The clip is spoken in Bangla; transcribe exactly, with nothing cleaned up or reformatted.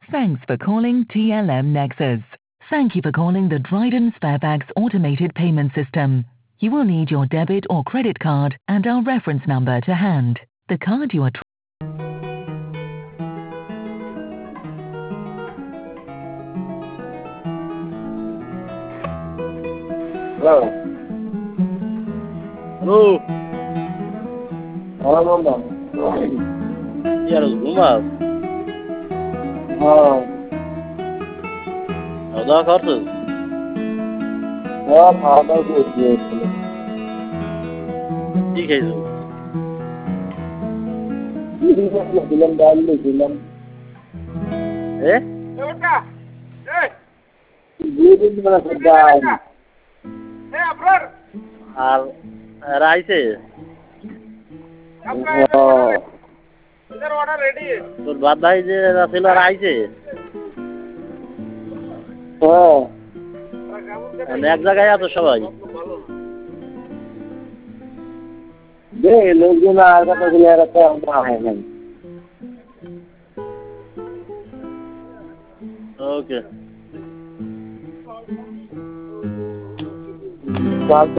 Thanks for calling T L M Nexus. Thank you for calling the Dryden Sparebags automated payment system. You will need your debit or credit card and our reference number to hand. The card you are trying Hello. Hello, হ্যাঁ বন্ধু। কি আর ঘুমাস? হ্যাঁ খাওয়া দাওয়া করছিস? হ্যাঁ খাওয়া দাওয়া করছি। কি খাইছিস? দিলাম ডাল দিলাম এ ডাল আর রাইছে তোর বাদ ভাই যে ছিল আর আইছে হ্যাঁ মানে এক জায়গায় আছো সবাই? দে লোকজন আর কথা বলে আর একটা আমরা হয় নাই। ওকে।